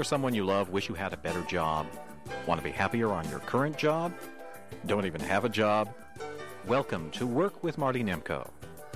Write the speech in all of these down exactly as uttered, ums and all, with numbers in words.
or someone you love wish you had a better job? Want to be happier on your current job? Don't even have a job? Welcome to Work with Marty Nemko.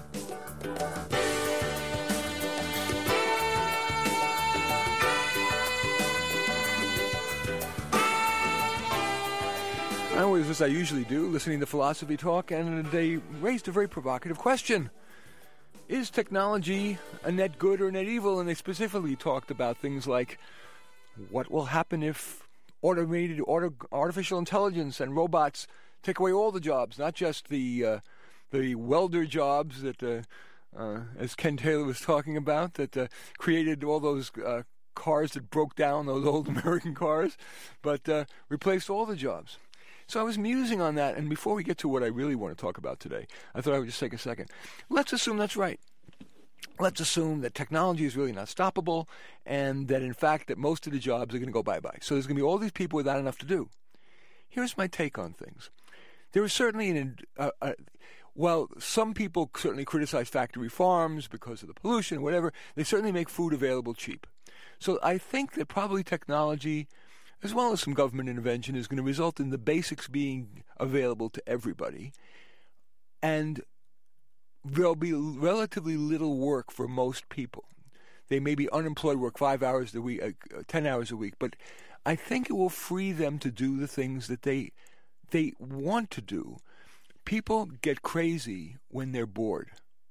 I was, as I usually do, listening to Philosophy Talk, and they raised a very provocative question. Is technology a net good or net evil? And they specifically talked about things like what will happen if automated, auto, artificial intelligence and robots take away all the jobs, not just the uh, the welder jobs that, uh, uh, as Ken Taylor was talking about, that uh, created all those uh, cars that broke down, those old American cars, but uh, replaced all the jobs. So I was musing on that, and before we get to what I really want to talk about today, I thought I would just take a second. Let's assume that's right. Let's assume that technology is really not stoppable, and that, in fact, that most of the jobs are going to go bye-bye. So there's going to be all these people without enough to do. Here's my take on things. There is certainly an... Uh, uh, well, some people certainly criticize factory farms because of the pollution, whatever. They certainly make food available cheap. So I think that probably technology, as well as some government intervention, is going to result in the basics being available to everybody. And there'll be relatively little work for most people. They may be unemployed, work five hours a week, uh, ten hours a week, but I think it will free them to do the things that they they want to do. People get crazy when they're bored.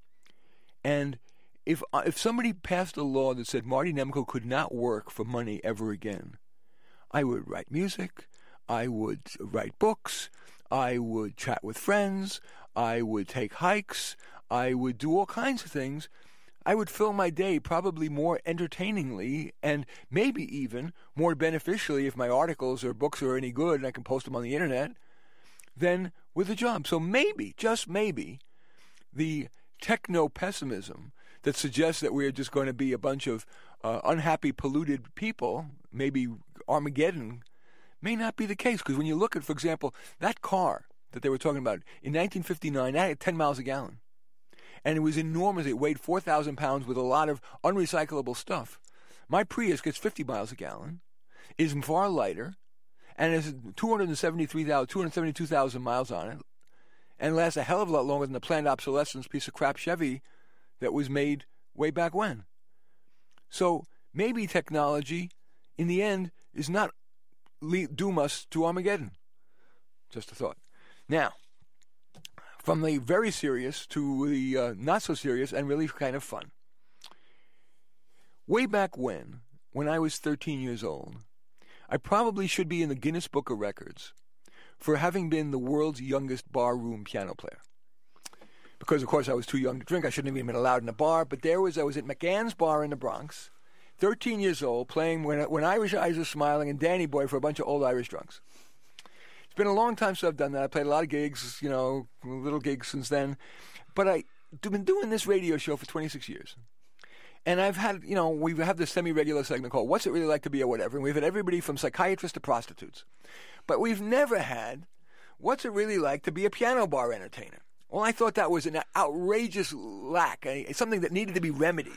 And if uh, if somebody passed a law that said Marty Nemko could not work for money ever again, I would write music, I would write books, I would chat with friends, I would take hikes, I would do all kinds of things. I would fill my day probably more entertainingly and maybe even more beneficially if my articles or books are any good and I can post them on the internet than with a job. So maybe, just maybe, the techno-pessimism that suggests that we're just going to be a bunch of uh, unhappy, polluted people, maybe Armageddon, may not be the case. Because when you look at, for example, that car that they were talking about, in nineteen fifty-nine, that had ten miles a gallon. And it was enormous. It weighed four thousand pounds with a lot of unrecyclable stuff. My Prius gets fifty miles a gallon, is far lighter, and has two hundred seventy-three thousand, two hundred seventy-two thousand miles on it, and lasts a hell of a lot longer than the planned obsolescence piece of crap Chevy that was made way back when. So maybe technology, in the end, is not doom us to Armageddon. Just a thought. Now, from the very serious to the uh, not so serious and really kind of fun. Way back when, when I was thirteen years old, I probably should be in the Guinness Book of Records for having been the world's youngest barroom piano player. Because, of course, I was too young to drink. I shouldn't have even been allowed in a bar. But there was, I was at McGann's Bar in the Bronx, thirteen years old, playing When, when Irish Eyes Are Smiling and Danny Boy for a bunch of old Irish drunks. It's been a long time since I've done that. I played a lot of gigs, you know, little gigs since then. But I've been doing this radio show for twenty-six years. And I've had, you know, we have this semi-regular segment called What's It Really Like to Be a Whatever? And we've had everybody from psychiatrists to prostitutes. But we've never had What's It Really Like to Be a Piano Bar Entertainer? Well, I thought that was an outrageous lack, something that needed to be remedied.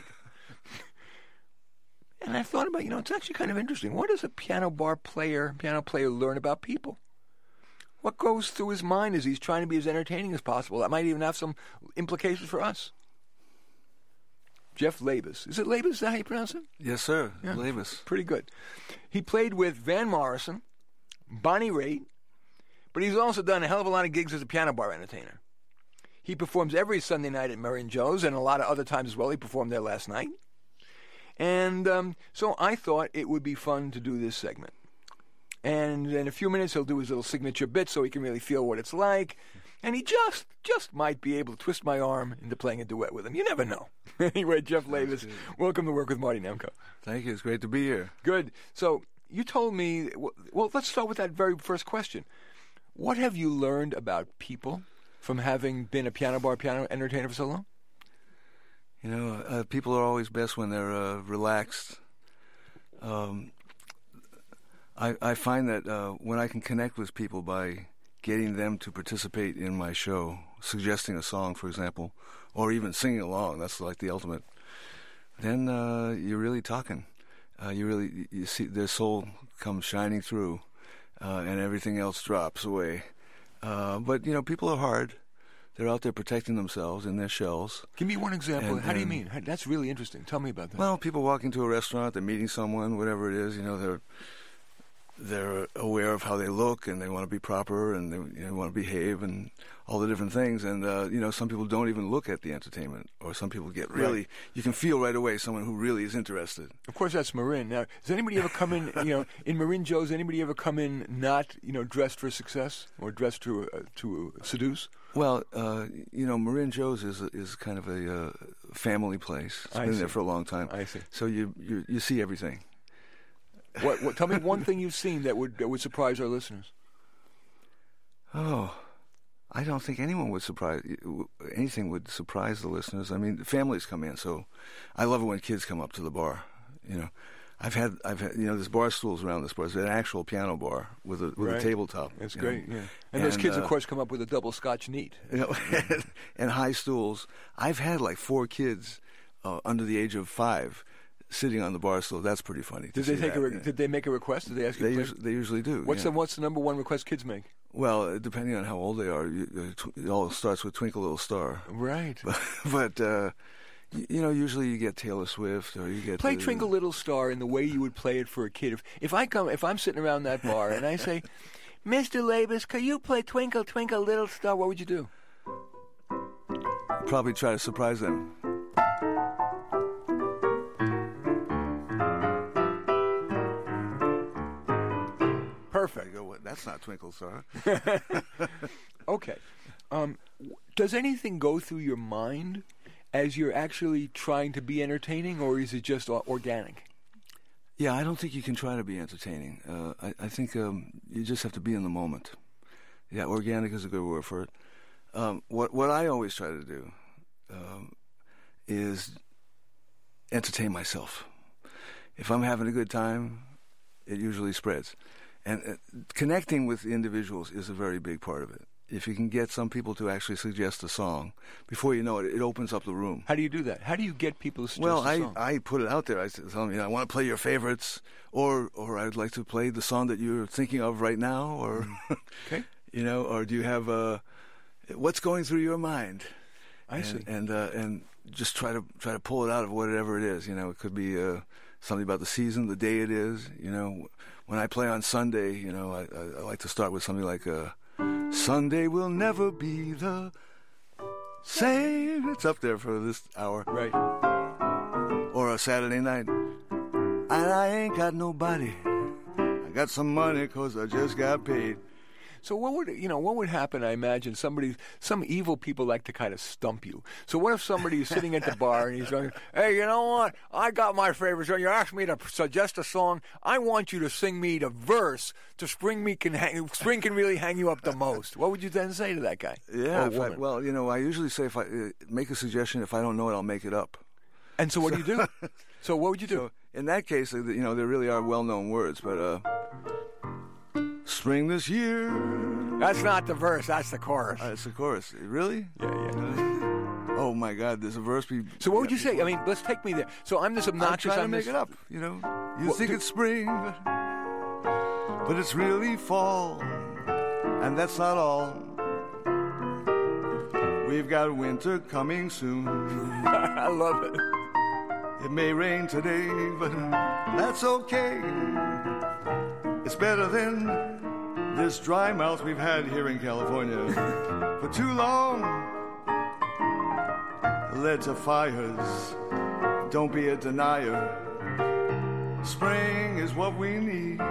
And I thought about, you know, it's actually kind of interesting. What does a piano bar player, piano player learn about people? What goes through his mind as he's trying to be as entertaining as possible? That might even have some implications for us. Jeff Labus. Is it Labus? Is that how you pronounce it? Yes, sir. Yeah, Labus. Pretty good. He played with Van Morrison, Bonnie Raitt, but he's also done a hell of a lot of gigs as a piano bar entertainer. He performs every Sunday night at Mary and Joe's and a lot of other times as well. He performed there last night. And um, so I thought it would be fun to do this segment. And in a few minutes, he'll do his little signature bit so he can really feel what it's like. And he just, just might be able to twist my arm into playing a duet with him. You never know. Anyway, Jeff Labus, welcome to Work with Marty Nemko. Thank you. It's great to be here. Good. So you told me, well, let's start with that very first question. What have you learned about people from having been a piano bar piano entertainer for so long? You know, uh, people are always best when they're uh, relaxed. Um, I, I find that uh, when I can connect with people by getting them to participate in my show, suggesting a song, for example, or even singing along, that's like the ultimate, then uh, you're really talking. uh, you really you see their soul comes shining through, uh, and everything else drops away. Uh, but you know, people are hard. They're out there protecting themselves in their shells. Give me one example. And, How do you and, mean? That's really interesting. Tell me about that. Well, people walk into a restaurant, they're meeting someone, whatever it is. You know, they're they're aware of how they look, and they want to be proper, and they you know, want to behave, and all the different things. And uh, you know, some people don't even look at the entertainment, or some people get really. Right. You can feel right away someone who really is interested. Of course, that's Marin. Now, does anybody ever come in? You know, in Marin Joe's, anybody ever come in not you know dressed for success or dressed to uh, to seduce? Well, uh, you know, Marin Joe's is is kind of a uh, family place. It's I been see. there for a long time. I see. So you you, you see everything. What, what? Tell me one thing you've seen that would that would surprise our listeners. Oh, I don't think anyone would surprise anything would surprise the listeners. I mean, families come in, so I love it when kids come up to the bar. You know, I've had I've had you know there's bar stools around this bar. There's an actual piano bar with a with Right. a tabletop. That's you great. know. Yeah. And, those kids, uh, of course, come up with a double Scotch neat. You know, and high stools. I've had like four kids uh, under the age of five sitting on the bar stool. That's pretty funny. to Did they see take that, a? Re- yeah. Did they make a request? Did they ask you? They to play? usually, they usually do. What's yeah. the What's the number one request kids make? Well, depending on how old they are, you, uh, tw- it all starts with "Twinkle Little Star." Right. But, but uh, y- you know, usually you get Taylor Swift, or you get Play uh, Twinkle Little Star in the way you would play it for a kid. If, if I come, if I'm sitting around that bar and I say, "Mister Labus, can you play Twinkle Twinkle Little Star?" What would you do? Probably try to surprise them. Perfect. I go, "What? That's not Twinkle Star." Okay. Um, w- does anything go through your mind as you're actually trying to be entertaining, or is it just o- organic? Yeah, I don't think you can try to be entertaining. Uh, I, I think um, you just have to be in the moment. Yeah, organic is a good word for it. Um, what what I always try to do um, is entertain myself. If I'm having a good time, it usually spreads. And uh, connecting with individuals is a very big part of it. If you can get some people to actually suggest a song, before you know it, it opens up the room. How do you do that? How do you get people to suggest Well, a I, song? I put it out there. I s- tell them, you know, I want to play your favorites, or or I'd like to play the song that you're thinking of right now, or Okay. you know, or do you have uh, what's going through your mind? I and, see. And uh, and just try to try to pull it out of whatever it is. You know, it could be uh, something about the season, the day it is. You know, when I play on Sunday, you know, I, I, I like to start with something like uh, "Sunday will never be the same." It's up there for this hour. Right. Or a Saturday night, and I ain't got nobody. I got some money 'cause I just got paid. So what would you know? What would happen? I imagine somebody, some evil people like to kind of stump you. So what if somebody is sitting at the bar and he's going, "Hey, you know what? I got my favorite song. You asked me to suggest a song. I want you to sing me the verse to Spring Me Can Hang. Spring Can Really Hang You Up the Most." What would you then say to that guy? Yeah, Or if I, woman? well, you know, I usually say if I uh, make a suggestion, if I don't know it, I'll make it up. And so what do you do? So what would you do? So in that case, uh, you know, there really are well-known words, but uh, spring this year. That's not the verse. That's the chorus. Uh, it's the chorus. Really? Yeah, yeah. Oh my God, there's a verse. Be, So what would you say? I mean, let's take me there. So I'm this I'm obnoxious. trying to I'm make this, it up. You know, you Well, think do- it's spring, but, but it's really fall, and that's not all. We've got winter coming soon. I love it. It may rain today, but that's okay. It's better than this dry mouth we've had here in California for too long. Led to fires. Don't be a denier. Spring is what we need.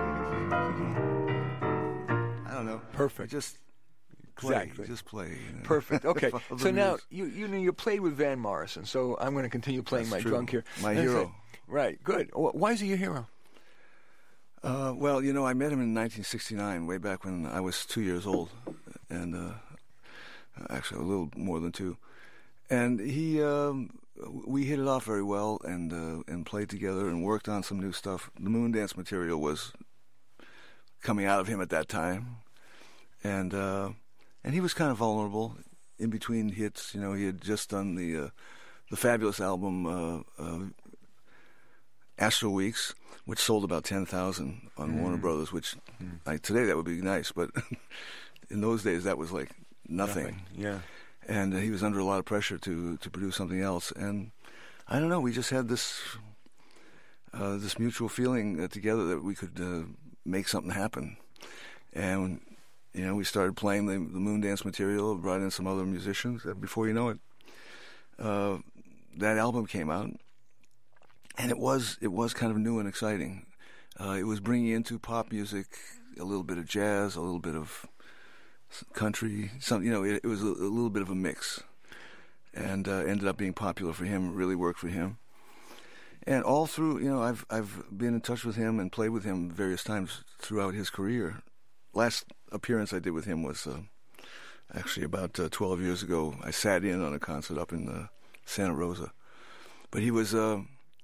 I don't know. Perfect. Just play. Exactly. Just play. you know. Perfect. Okay. Follow the So now muse. you you know you played with Van Morrison. So I'm going to continue playing That's my true. drunk here. My And I hero. say- right. Good. Wh- Why is he your hero? Uh, well, you know, I met him in nineteen sixty-nine, way back when I was two years old, and uh, actually a little more than two. And he, um, we hit it off very well, and uh, and played together, and worked on some new stuff. The Moondance material was coming out of him at that time, and uh, and he was kind of vulnerable in between hits. You know, he had just done the uh, the Fabulous album. Uh, uh, Astro Weeks, which sold about ten thousand on mm. Warner Brothers, which mm. like, today that would be nice, but in those days that was like nothing. nothing. Yeah. And uh, he was under a lot of pressure to, to produce something else. And I don't know, we just had this uh, this mutual feeling uh, together that we could uh, make something happen. And, you know, we started playing the, the Moondance material, brought in some other musicians. And before you know it, uh, that album came out. And it was it was kind of new and exciting. Uh, it was bringing into pop music a little bit of jazz, a little bit of country, some, you know, it, it was a, a little bit of a mix, and uh, ended up being popular for him. Really worked for him, and all through, you know, I've I've been in touch with him and played with him various times throughout his career. Last appearance I did with him was uh, actually about uh, twelve years ago. I sat in on a concert up in uh, Santa Rosa, but he was uh,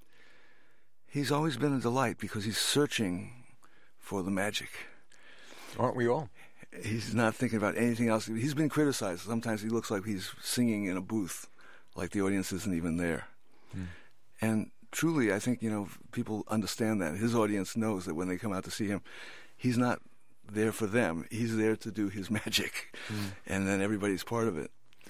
he's always been a delight because he's searching for the magic. Aren't we all? He's not thinking about anything else. He's been criticized. Sometimes he looks like he's singing in a booth, like the audience isn't even there. Hmm. And truly, I think, you know, people understand that. His audience knows that when they come out to see him, he's not there for them. He's there to do his magic, hmm. and then everybody's part of it.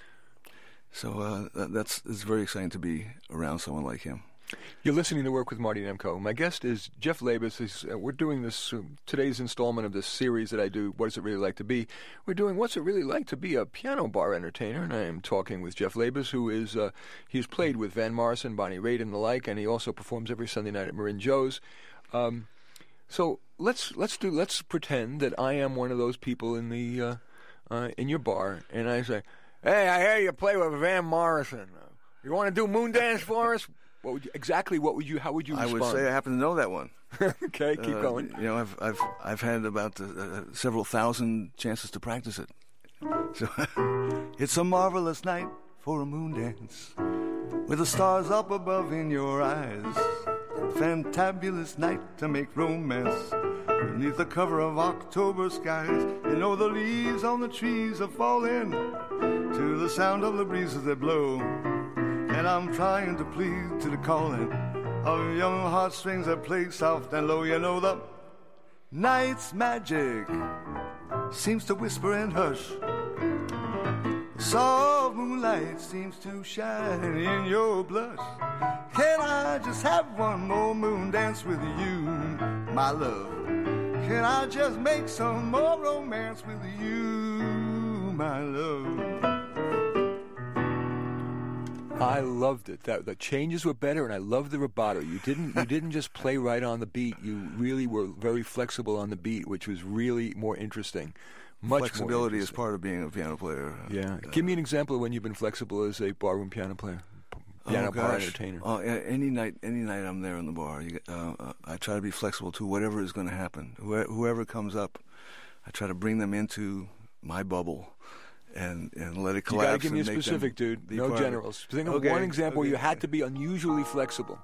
So uh, that's it's very exciting to be around someone like him. You're listening to Work with Marty Nemko. My guest is Jeff Labus. He's, uh, we're doing this uh, today's installment of this series that I do, What Does It Really Like to Be? We're doing What's It Really Like to Be a Piano Bar Entertainer, and I am talking with Jeff Labus, who is, uh, he's played with Van Morrison, Bonnie Raitt, and the like, and he also performs every Sunday night at Marin Joe's. Um, so let's let's do let's pretend that I am one of those people in the uh, uh, in your bar, and I say, "Hey, I hear you play with Van Morrison. You want to do Moondance for us?" What would you, exactly? What would you? How would you respond? I would say I happen to know that one. Okay, keep uh, going. You know, I've I've I've had about uh, several thousand chances to practice it. So it's a marvelous night for a moon dance, with the stars up above in your eyes. Fantabulous night to make romance beneath the cover of October skies. You know the leaves on the trees are falling to the sound of the breezes that blow. And I'm trying to plead to the calling of young heartstrings that play soft and low. You know the night's magic seems to whisper and hush. Soft moonlight seems to shine in your blush. Can I just have one more moon dance with you, my love? Can I just make some more romance with you, my love? I loved it. That the changes were better, and I loved the rubato. You didn't you didn't just play right on the beat. You really were very flexible on the beat, which was really more interesting. Much Flexibility more is part of being a piano player. Yeah. Uh, Give me an example of when you've been flexible as a barroom piano player, piano oh, bar gosh. entertainer. Oh, any night, any night I'm there in the bar. You, uh, I try to be flexible to whatever is going to happen. Whoever, whoever comes up, I try to bring them into my bubble. And, and let it collapse. You got to give me a specific, dude. No generals. Think of okay. one example okay. where you had to be unusually flexible.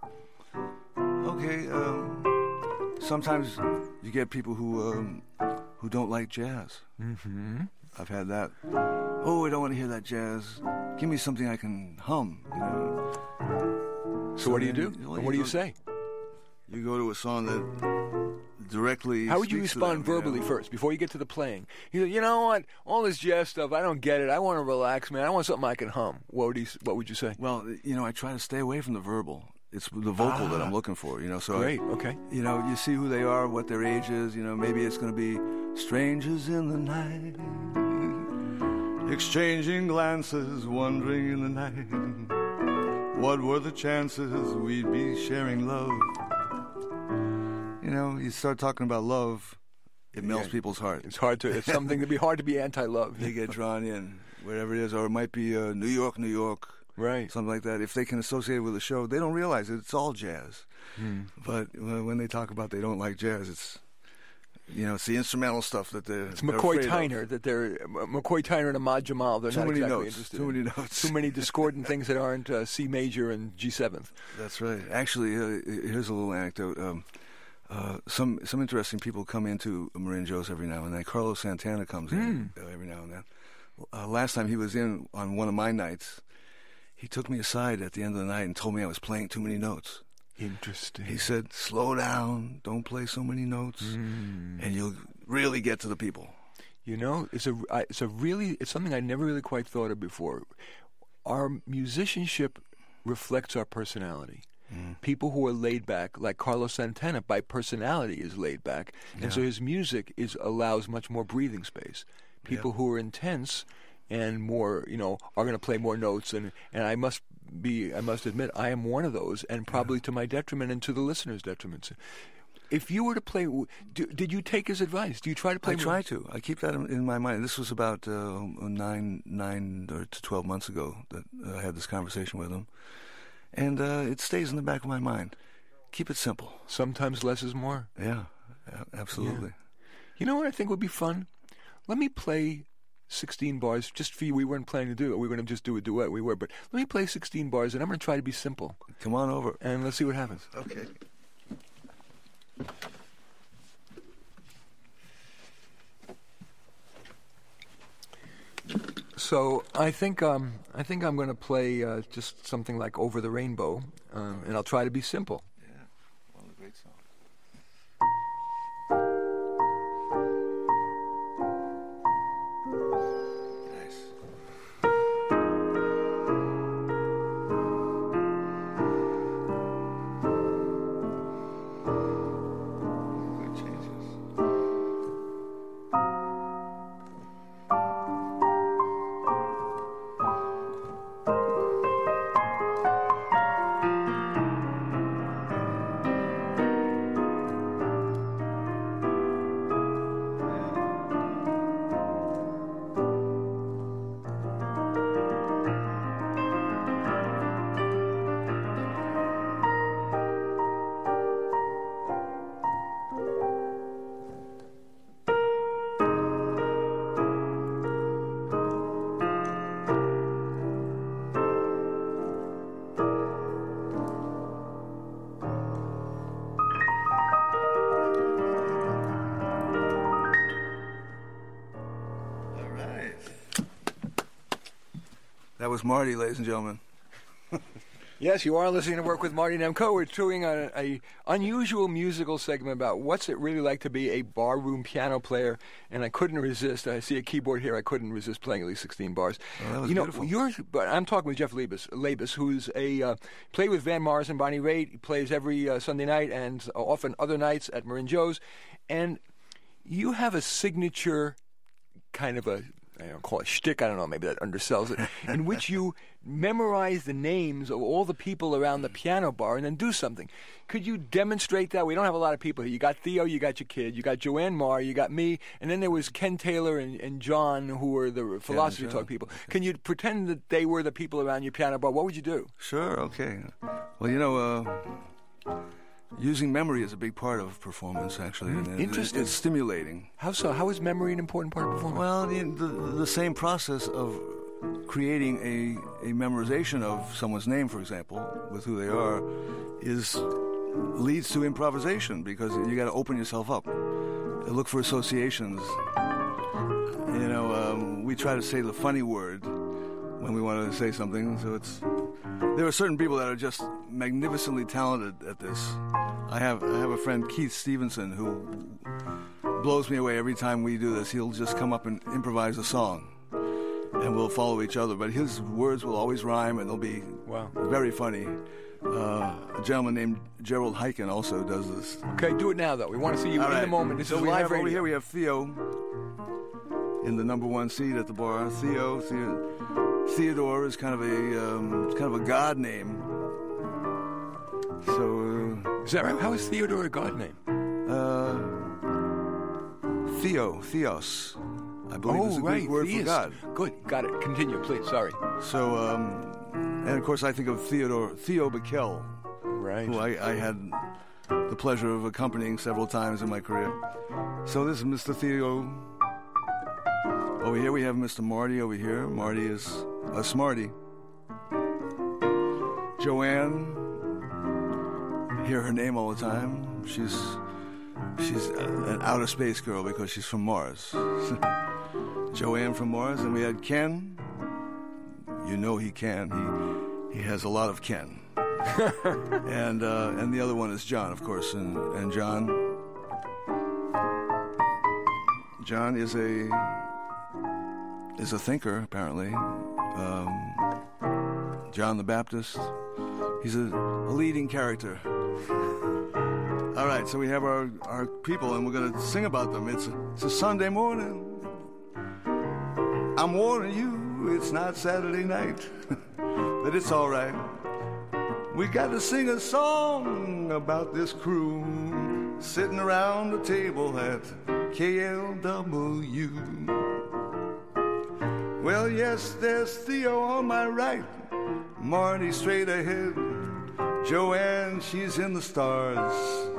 Okay. Um, sometimes you get people who um, who don't like jazz. Mm-hmm. I've had that. Oh, I don't want to hear that jazz. Give me something I can hum. You know? So, so what do you do? Well, and you what do you go, say? You go to a song that directly. How would you respond them, verbally you know? first before you get to the playing? You you know what? All this jazz stuff, I don't get it. I want to relax, man. I want something I can hum. What would you What would you say? Well, you know, I try to stay away from the verbal. It's the vocal ah, that I'm looking for. You know, so great. I, okay. You know, you see who they are, what their age is. You know, maybe it's going to be strangers in the night, exchanging glances, wandering in the night. What were the chances we'd be sharing love? You know, you start talking about love, it melts yeah. people's heart. It's hard to. It's something to be hard to be anti-love. They get drawn in, wherever it is, or it might be uh, New York, New York, right? Something like that. If they can associate it with a show, they don't realize it. It's all jazz. Hmm. But when they talk about they don't like jazz, it's you know, it's the instrumental stuff that they're. It's McCoy Tyner that they're McCoy Tyner and Ahmad Jamal. They're too not many exactly notes, interested. Too in. many notes. Too many discordant things that aren't uh, C major and G seventh. That's right. Actually, uh, here's a little anecdote. Um, Uh, some some interesting people come into Marin Joe's every now and then. Carlos Santana comes in mm. uh, every now and then. Uh, last time he was in on one of my nights, he took me aside at the end of the night and told me I was playing too many notes. Interesting. He said, slow down, don't play so many notes, Mm. and you'll really get to the people. You know, it's a, I- it's a really, it's something I never really quite thought of before. Our musicianship reflects our personality. Mm. People who are laid back, like Carlos Santana, by personality is laid back, and Yeah. so his music is allows much more breathing space. People Yeah. who are intense and more, you know, are going to play more notes, and, and I must be, I must admit, I am one of those, and probably to my detriment and to the listeners' detriment. If you were to play, do, did you take his advice? Do you try to play? I more? try to. I keep that in, in my mind. This was about uh, nine, nine or to twelve months ago that uh, I had this conversation with him, and uh, it stays in the back of my mind. Keep it simple. Sometimes less is more. Yeah, a- absolutely. You know what I think would be fun? Let me play sixteen bars just for you. We weren't planning to do it. We were going to just do a duet. We were, but let me play sixteen bars, and I'm going to try to be simple, Come on over. and let's see what happens. Okay. So I think um, I think I'm going to play uh, just something like "Over the Rainbow," um, and I'll try to be simple. Yeah, one of the great songs. Nice. Good changes. That was Marty, ladies and gentlemen. Yes, you are listening to Work with Marty Nemko. We're doing a, a unusual musical segment about what's it really like to be a barroom piano player, and I couldn't resist. I see a keyboard here. I couldn't resist playing at least sixteen bars. Oh, that was you know, beautiful. yours. But I'm talking with Jeff Labus, Labus who's a uh, played with Van Morris and Bonnie Raitt. He plays every uh, Sunday night and often other nights at Marin Joe's, and you have a signature kind of a, I don't call it shtick, I don't know, maybe that undersells it, in which you memorize the names of all the people around the piano bar and then do something. Could you demonstrate that? We don't have a lot of people here. You got Theo, you got your kid, you got Joanne Marr, you got me, and then there was Ken Taylor and, and John, who were the philosophy John. talk people. Can you pretend that they were the people around your piano bar? What would you do? Sure, okay. Well, you know, uh, using memory is a big part of performance, actually. and it- Interesting. It's stimulating. How so? How is memory an important part of performance? Well, the, the, the same process of creating a, a memorization of someone's name, for example, with who they are, is leads to improvisation, because you got to open yourself up, look for associations. You know, um, we try to say the funny word when we want to say something, so it's. There are certain people that are just magnificently talented at this. I have I have a friend, Keith Stevenson, who blows me away every time we do this. He'll just come up and improvise a song, and we'll follow each other. But his words will always rhyme, and they'll be Wow. very funny. Uh, a gentleman named Gerald Heiken also does this. Okay, do it now, though. We want to see you All in right. the moment. This so is we live have, radio. over here we have Theo in the number one seat at the bar. Theo, Theo Theodore is kind of a um, it's kind of a god name. So Is that right? How is Theodore a god name? uh, uh, Theo, Theos, I believe is Oh, the right. Greek word theist. for God. Good. Got it. Continue, please. Sorry. So um, and of course I think of Theodore Theo Beckel, Right. who I, I had the pleasure of accompanying several times in my career. So this is Mister Theo. Over here we have Mister Marty over here. Marty is a smarty. Joanne, hear her name all the time. She's she's an outer space girl because she's from Mars. Joanne from Mars. And we had Ken. You know he can. He he has a lot of Ken. and uh, and the other one is John, of course, and and John John is a is a thinker, apparently. Um, John the Baptist. He's a, a leading character. All right, so we have our, our people, and we're going to sing about them. It's a, it's a Sunday morning. I'm warning you, it's not Saturday night, but it's all right. We got to sing a song about this crew sitting around the table at K L W. Well, yes, there's Theo on my right, Marty straight ahead, Joanne, she's in the stars,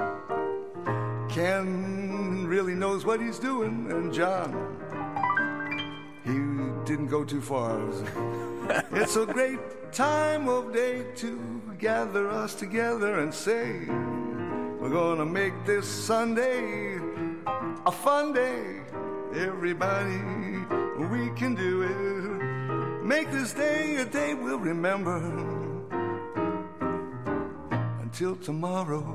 Ken really knows what he's doing, and John, he didn't go too far. It's a great time of day to gather us together and say, we're gonna make this Sunday a fun day. Everybody, we can do it. Make this day a day we'll remember until tomorrow.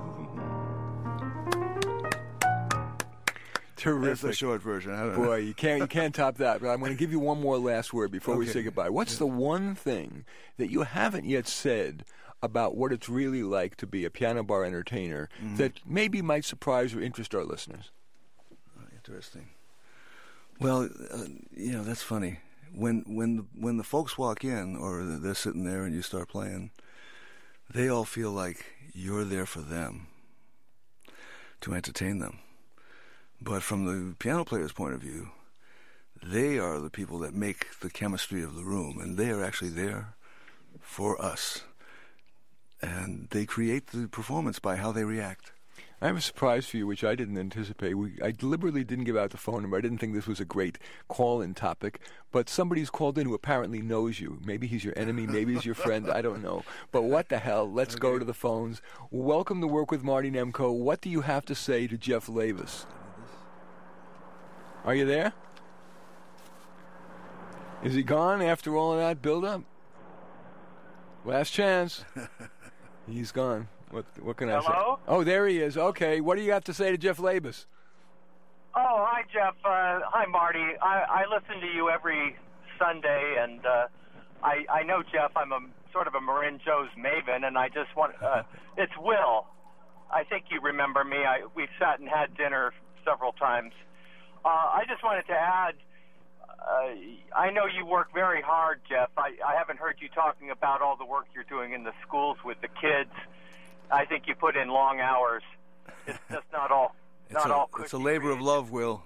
Terrific. That's the short version. I don't Boy, know. you can't you can't top that. But I'm going to give you one more last word before we Okay. say goodbye. What's Yeah. the one thing that you haven't yet said about what it's really like to be a piano bar entertainer Mm-hmm. that maybe might surprise or interest our listeners? Interesting. Well, uh, you know, that's funny. When when the, when the folks walk in, or they're sitting there and you start playing, they all feel like you're there for them, to entertain them. But from the piano player's point of view, they are the people that make the chemistry of the room, and they are actually there for us. And they create the performance by how they react. I have a surprise for you, which I didn't anticipate. We, I deliberately didn't give out the phone number. I didn't think this was a great call-in topic. But somebody's called in who apparently knows you. Maybe he's your enemy. Maybe he's your friend. I don't know. But what the hell? Let's Okay. go to the phones. Welcome to Work with Marty Nemko. What do you have to say to Jeff Lavis? Are you there? Is he gone after all of that build-up? Last chance. He's gone. What what can I say? Hello? Oh, there he is. Okay. What do you have to say to Jeff Labus? Oh, hi, Jeff. Uh, hi, Marty. I, I listen to you every Sunday, and uh, I, I know, Jeff, I'm a sort of a Marin Joe's maven, and I just want, uh, it's Will. I think you remember me. I, we've sat and had dinner several times. Uh, I just wanted to add, uh, I know you work very hard, Jeff. I, I haven't heard you talking about all the work you're doing in the schools with the kids. I think you put in long hours. It's just not all. It's Not a, all it's a cookie labor of creation. love, Will.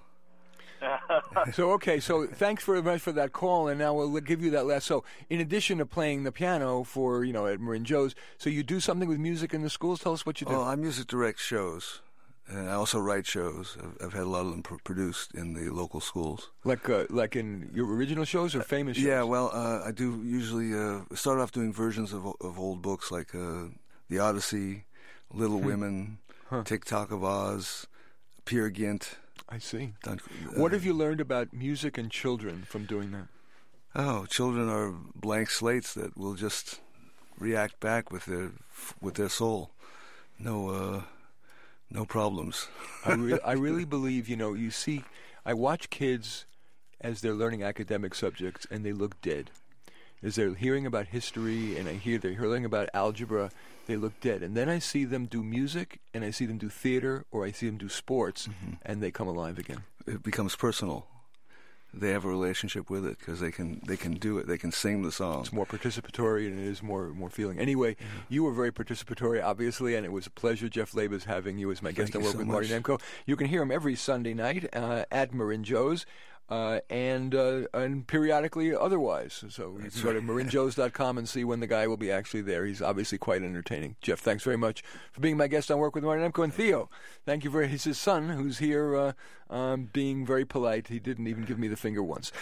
So, okay, so thanks very much for that call, and now we'll give you that last. So, in addition to playing the piano for, you know, at Marin Joe's, so you do something with music in the schools? Tell us what you do. Oh, I music direct shows, and I also write shows. I've, I've had a lot of them pr- produced in the local schools. Like uh, like in your original shows or famous shows? Yeah, well, uh, I do usually uh, start off doing versions of of old books like uh, The Odyssey, Little Women, Huh. Tick-Tock of Oz, Peer Gynt. I see. Done, What uh, have you learned about music and children from doing that? Oh, children are blank slates that will just react back with their with their soul. No, uh, no problems. I, re- I really believe, you know, you see, I watch kids as they're learning academic subjects, and they look dead. As they're hearing about history, and I hear they're hearing about algebra, they look dead. And then I see them do music, and I see them do theater, or I see them do sports, Mm-hmm. and they come alive again. It becomes personal. They have a relationship with it because they can they can do it. They can sing the song. It's more participatory, and it is more more feeling. Anyway, you were very participatory, obviously, and it was a pleasure, Jeff Labus, having you as my guest Thank on you Work so with Marty much. Nemko. You can hear him every Sunday night uh, at Marin Joe's. Uh, and uh, and periodically otherwise. So you can go to marin joes dot com and see when the guy will be actually there. He's obviously quite entertaining. Jeff, thanks very much for being my guest on Work with Marty Nemko. And Theo, thank you very He's his son, who's here uh, um, being very polite. He didn't even give me the finger once.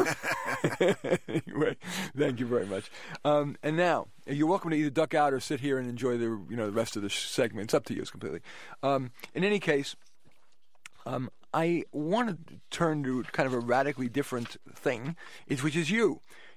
Anyway, thank you very much. Um, and now, you're welcome to either duck out or sit here and enjoy the you know the rest of the sh- segment. It's up to you. It's completely. Um, in any case, um, I want to turn to kind of a radically different thing, is which is you.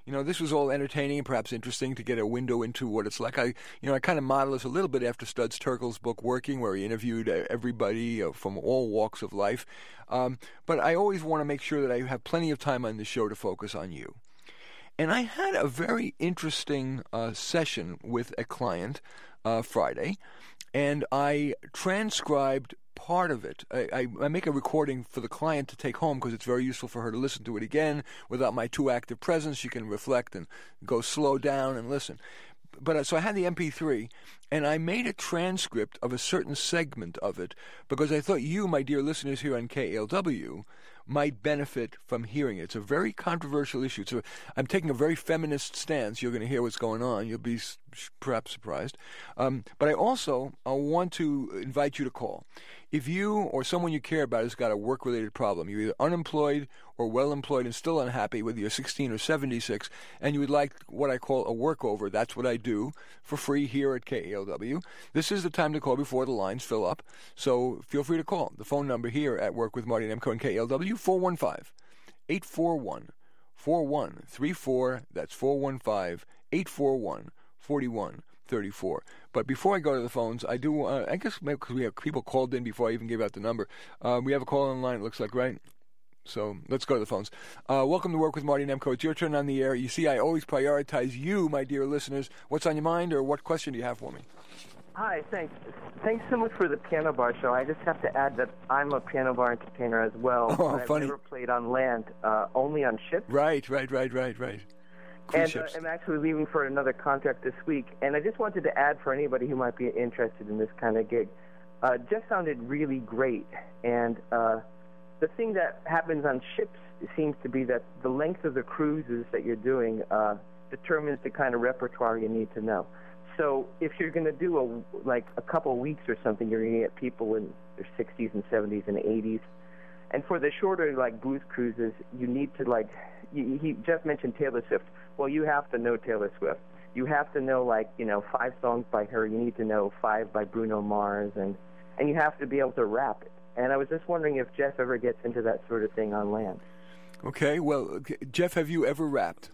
you know, this was all entertaining and perhaps interesting to get a window into what it's like. I, you know, I kind of model this a little bit after Studs Terkel's book Working, where he interviewed everybody uh, from all walks of life. Um, but I always want to make sure that I have plenty of time on the show to focus on you. And I had a very interesting uh, session with a client uh, Friday, and I transcribed part of it. I, I, I make a recording for the client to take home because it's very useful for her to listen to it again without my too active presence. She can reflect and go slow down and listen. But uh, so I had the M P three, and I made a transcript of a certain segment of it because I thought you, my dear listeners here on K A L W, might benefit from hearing it. It's a very controversial issue. So I'm taking a very feminist stance. You're going to hear what's going on. You'll be s- perhaps surprised. Um, but I also uh, want to invite you to call. If you or someone you care about has got a work-related problem, you're either unemployed or well-employed and still unhappy, whether you're sixteen or seventy-six, and you would like what I call a workover, that's what I do for free here at K A L W. This is the time to call before the lines fill up, so feel free to call. The phone number here at Work with Marty Nemko and K A L W, four one five, eight four one, four one three four. That's four one five, eight four one, four one three four. But before I go to the phones, I do, uh, I guess because we have people called in before I even gave out the number. Uh, we have a call on the line, it looks like, right? So let's go to the phones. Uh, welcome to Work with Marty Nemko. It's your turn on the air. You see, I always prioritize you, my dear listeners. What's on your mind, or what question do you have for me? Hi, thanks. Thanks so much for the piano bar show. I just have to add that I'm a piano bar entertainer as well. Oh, I've funny. never played on land, uh, only on ships. Right, right, right, right, right. And uh, I'm actually leaving for another contract this week. And I just wanted to add for anybody who might be interested in this kind of gig. Uh, Jeff sounded really great. And uh, the thing that happens on ships seems to be that the length of the cruises that you're doing uh, determines the kind of repertoire you need to know. So if you're going to do a, like a couple of weeks or something, you're going to get people in their sixties and seventies and eighties. And for the shorter, like, blues cruises, you need to, like, you, he just mentioned Taylor Swift. Well, you have to know Taylor Swift. You have to know, like, you know, five songs by her. You need to know five by Bruno Mars. And, and you have to be able to rap it. And I was just wondering if Jeff ever gets into that sort of thing on land. Okay, well, okay. Jeff, have you ever rapped?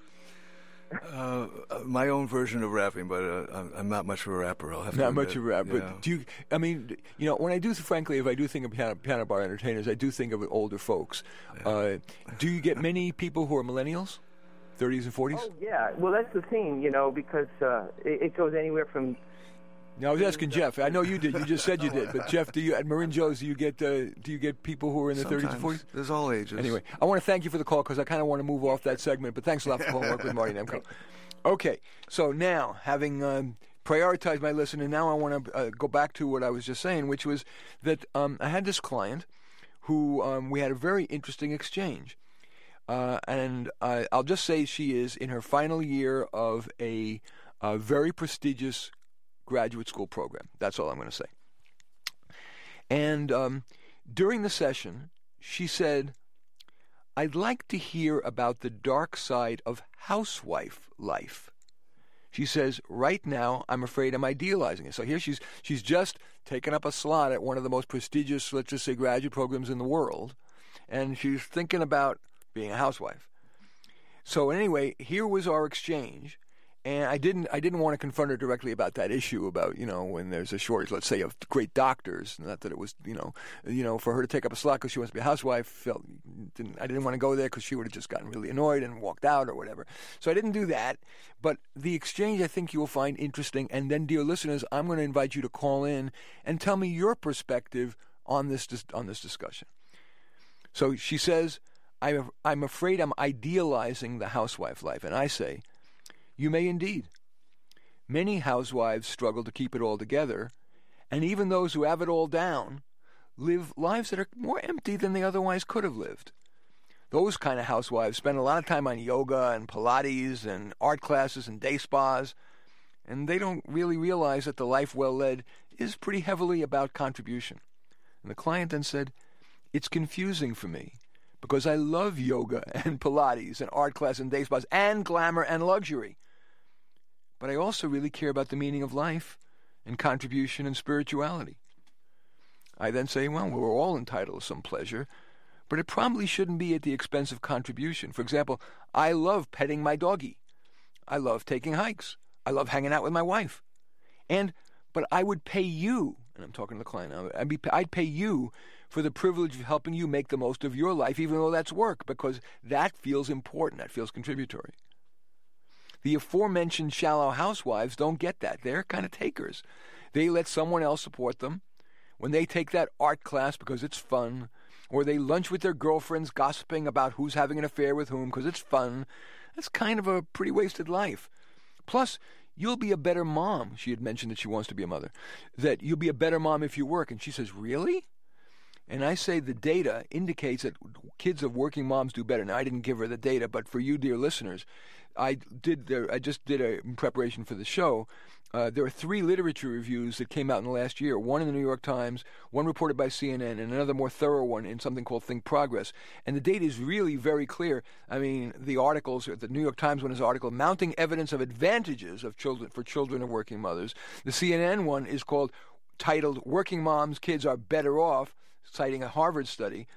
Uh, my own version of rapping, but uh, I'm, I'm not much of a rapper. I'll have not to much of a rapper. Yeah. But do you? I mean, you know, when I do, frankly, if I do think of piano, piano bar entertainers, I do think of older folks. Yeah. Uh, do you get many people who are millennials, thirties and forties? Oh yeah. Well, that's the thing, you know, because uh, it, it goes anywhere from. Now, I was asking Jeff. I know you did. You just said you did. But Jeff, do you at Marin Joe's? Do you get uh, do you get people who are in the thirties and forties? There's all ages. Anyway, I want to thank you for the call because I kind of want to move off that segment. But thanks a lot for calling Work with Marty Nemko. Okay, so now having um, prioritized my listener, now I want to uh, go back to what I was just saying, which was that um, I had this client who um, we had a very interesting exchange, uh, and uh, I'll just say she is in her final year of a, a very prestigious graduate school program. That's all I'm going to say. And um, during the session, she said, I'd like to hear about the dark side of housewife life. She says, right now, I'm afraid I'm idealizing it. So here she's she's just taken up a slot at one of the most prestigious, let's just say, graduate programs in the world, and she's thinking about being a housewife. So anyway, here was our exchange. And I didn't I didn't want to confront her directly about that issue about, you know, when there's a shortage, let's say, of great doctors. Not that it was, you know, you know, for her to take up a slot because she wants to be a housewife. Felt didn't, I didn't want to go there because she would have just gotten really annoyed and walked out or whatever. So I didn't do that. But the exchange I think you will find interesting. And then, dear listeners, I'm going to invite you to call in and tell me your perspective on this on this discussion. So she says, I'm, I'm afraid I'm idealizing the housewife life. And I say, you may indeed. Many housewives struggle to keep it all together, and even those who have it all down live lives that are more empty than they otherwise could have lived. Those kind of housewives spend a lot of time on yoga and Pilates and art classes and day spas, and they don't really realize that the life well led is pretty heavily about contribution. And the client then said, it's confusing for me, because I love yoga and Pilates and art class and day spas and glamour and luxury. But I also really care about the meaning of life and contribution and spirituality. I then say, well, we're all entitled to some pleasure, but it probably shouldn't be at the expense of contribution. For example, I love petting my doggie. I love taking hikes. I love hanging out with my wife. And, but I would pay you, and I'm talking to the client now, I'd, be, I'd pay you for the privilege of helping you make the most of your life, even though that's work, because that feels important. That feels contributory. The aforementioned shallow housewives don't get that. They're kind of takers. They let someone else support them. When they take that art class because it's fun, or they lunch with their girlfriends gossiping about who's having an affair with whom because it's fun, that's kind of a pretty wasted life. Plus, you'll be a better mom. She had mentioned that she wants to be a mother. That you'll be a better mom if you work. And she says, really? And I say the data indicates that kids of working moms do better. Now, I didn't give her the data, but for you, dear listeners, I did. There, I just did a in preparation for the show. Uh, there are three literature reviews that came out in the last year. One in the New York Times, one reported by C N N, and another more thorough one in something called Think Progress. And the data is really very clear. I mean, the articles, the New York Times one is an article, Mounting Evidence of Advantages of Children for Children of Working Mothers. The C N N one is called, titled, Working Moms' Kids Are Better Off, citing a Harvard study.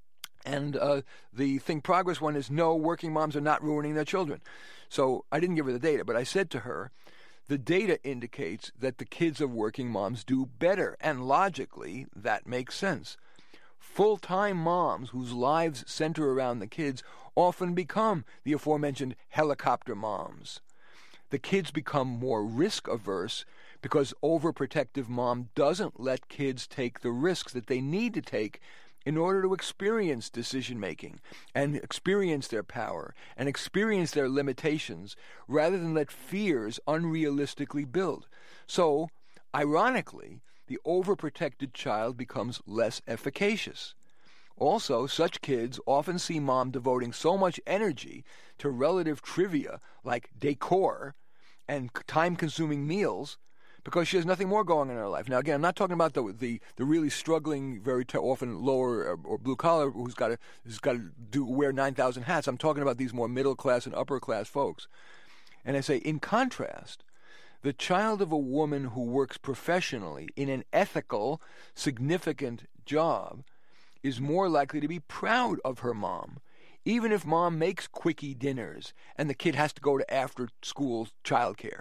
And uh, the Think Progress one is, no, working moms are not ruining their children. So I didn't give her the data, but I said to her, the data indicates that the kids of working moms do better, and logically, that makes sense. Full-time moms whose lives center around the kids often become the aforementioned helicopter moms. The kids become more risk-averse because overprotective mom doesn't let kids take the risks that they need to take in order to experience decision-making and experience their power and experience their limitations rather than let fears unrealistically build. So, ironically, the overprotected child becomes less efficacious. Also, such kids often see mom devoting so much energy to relative trivia like decor and time-consuming meals because she has nothing more going on in her life. Now, again, I'm not talking about the the, the really struggling, very t- often lower or, or blue collar who's got to who's got to do wear nine thousand hats. I'm talking about these more middle class and upper class folks. And I say, in contrast, the child of a woman who works professionally in an ethical, significant job is more likely to be proud of her mom, even if mom makes quickie dinners and the kid has to go to after-school childcare.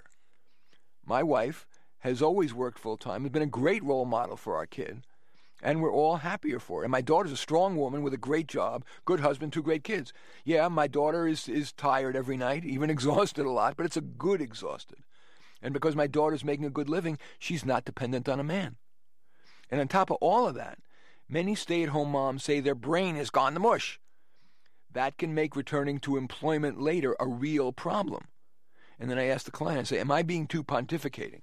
My wife has always worked full-time, has been a great role model for our kid, and we're all happier for it. And my daughter's a strong woman with a great job, good husband, two great kids. Yeah, my daughter is, is tired every night, even exhausted a lot, but it's a good exhausted. And because my daughter's making a good living, she's not dependent on a man. And on top of all of that, many stay-at-home moms say their brain has gone to mush. That can make returning to employment later a real problem. And then I ask the client, I say, am I being too pontificating?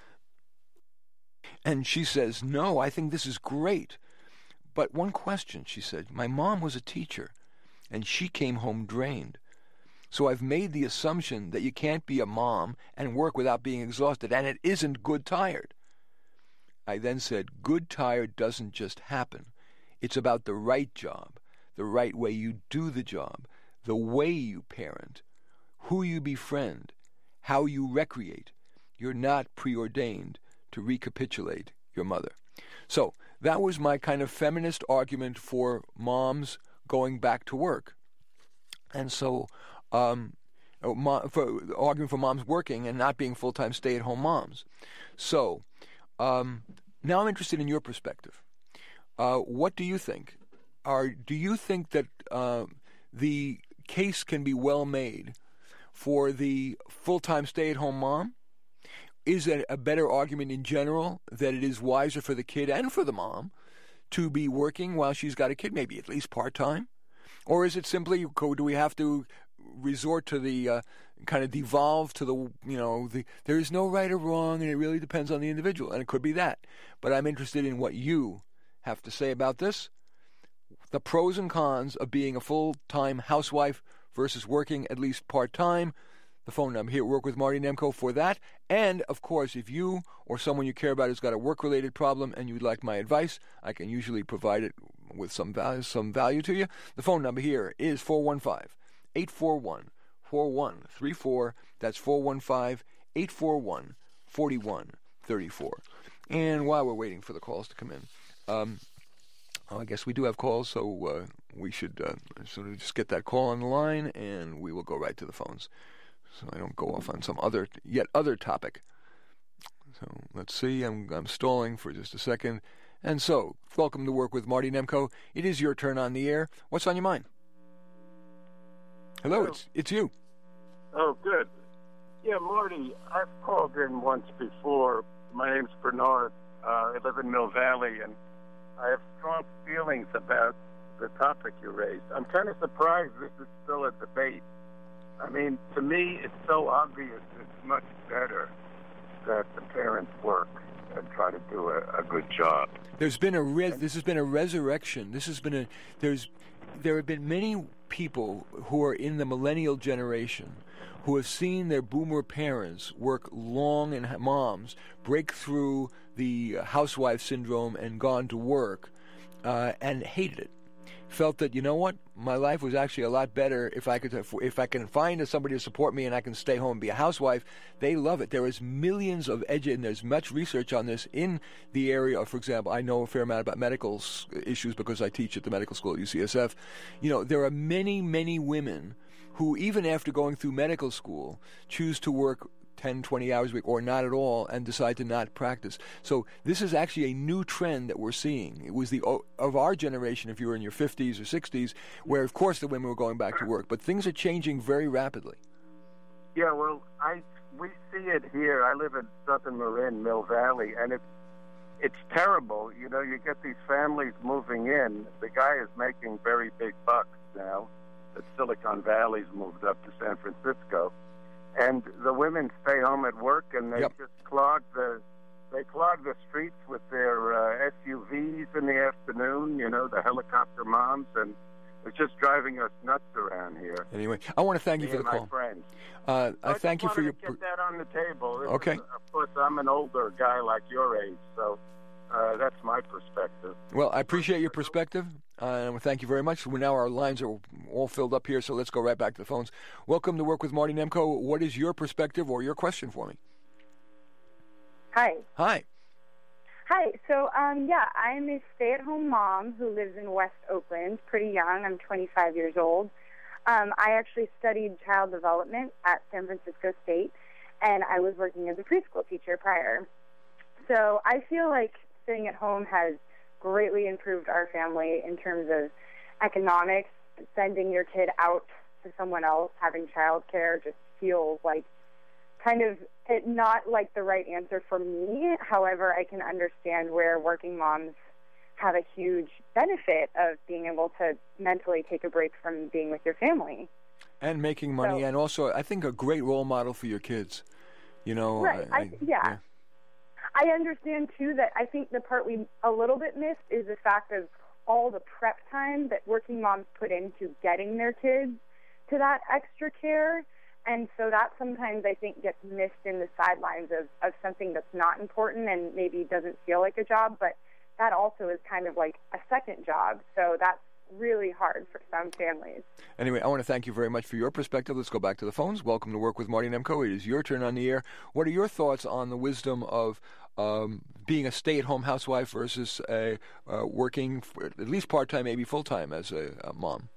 And she says, no, I think this is great. But one question, she said, my mom was a teacher, and she came home drained. So I've made the assumption that you can't be a mom and work without being exhausted, and it isn't good tired. I then said, good tired doesn't just happen. It's about the right job, the right way you do the job, the way you parent, who you befriend, how you recreate. You're not preordained to recapitulate your mother. So that was my kind of feminist argument for moms going back to work. And so um, for arguing for moms working and not being full-time stay-at-home moms. So um, now I'm interested in your perspective. Uh, what do you think? Are, do you think that uh, the case can be well made for the full-time stay-at-home mom? Is it a better argument in general that it is wiser for the kid and for the mom to be working while she's got a kid, maybe at least part-time? Or is it simply, do we have to resort to the uh, kind of devolve to the, you know, the there is no right or wrong and it really depends on the individual, and it could be that. But I'm interested in what you have to say about this, the pros and cons of being a full-time housewife versus working at least part-time. The phone number here at Work with Marty Nemko for that. And, of course, if you or someone you care about has got a work-related problem and you'd like my advice, I can usually provide it with some value, some value to you. The phone number here is four one five, eight four one, four one three four. That's four one five, eight four one, four one three four. And while we're waiting for the calls to come in, um, I guess we do have calls, so uh, we should uh, sort of just get that call on the line, and we will go right to the phones. so I don't go off on some other, yet other topic. So let's see, I'm, I'm stalling for just a second. And so, welcome to Work with Marty Nemko. It is your turn on the air. What's on your mind? Hello, Hello. it's it's you. Oh, good. Yeah, Marty, I've called in once before. My name's Bernard. Uh, I live in Mill Valley, and I have strong feelings about the topic you raised. I'm kind of surprised this is still a debate. I mean, to me, it's so obvious it's much better that the parents work and try to do a, a good job. There's been a res- this has been a resurrection. This has been a there's there have been many people who are in the millennial generation who have seen their boomer parents work long and moms break through the housewife syndrome and gone to work uh, and hated it. Felt that, you know what, my life was actually a lot better if I could if I can find somebody to support me and I can stay home and be a housewife. They love it. There is millions of edu- and there's much research on this in the area of, for example, I know a fair amount about medical issues because I teach at the medical school at U C S F. You know, there are many, many women who, even after going through medical school, choose to work ten, twenty hours a week or not at all and decide to not practice. So this is actually a new trend that we're seeing. It was the of our generation, if you were in your fifties or sixties, where, of course, the women were going back to work. But things are changing very rapidly. Yeah, well, I we see it here. I live in Southern Marin, Mill Valley, and it's it's terrible. You know, you get these families moving in. The guy is making very big bucks now. The Silicon Valley's moved up to San Francisco. And the women stay home at work, and they Yep. just clog the they clog the streets with their uh, S U Vs in the afternoon. You know, the helicopter moms, and it's just driving us nuts around here. Anyway, I want to thank you Me for the and my call. friends. Uh, So I just thank you for wanted your. to get that on the table. This Okay. is, of course, I'm an older guy like your age, so uh, that's my perspective. Well, I appreciate your perspective, uh, and thank you very much. We now our lines are all filled up here, so let's go right back to the phones. Welcome to Work with Marty Nemko. What is your perspective or your question for me? Hi. Hi. Hi. So, um, yeah, I'm a stay-at-home mom who lives in West Oakland, pretty young. I'm twenty-five years old. Um, I actually studied child development at San Francisco State, and I was working as a preschool teacher prior. So I feel like staying at home has greatly improved our family in terms of economics. Sending your kid out to someone else, having childcare just feels like kind of it, not like the right answer for me. However, I can understand where working moms have a huge benefit of being able to mentally take a break from being with your family. And making money, So- and also, I think, a great role model for your kids. You know, Right. I, I, I, yeah. I understand, too, that I think the part we a little bit missed is the fact of all the prep time that working moms put into getting their kids to that extra care. And so that sometimes, I think, gets missed in the sidelines of, of something that's not important and maybe doesn't feel like a job, but that also is kind of like a second job. So that's really hard for some families. Anyway, I want to thank you very much for your perspective. Let's go back to the phones. Welcome to Work with Marty Nemko. It is your turn on the air. What are your thoughts on the wisdom of um, being a stay-at-home housewife versus a, uh, working for at least part-time, maybe full-time as a, a mom?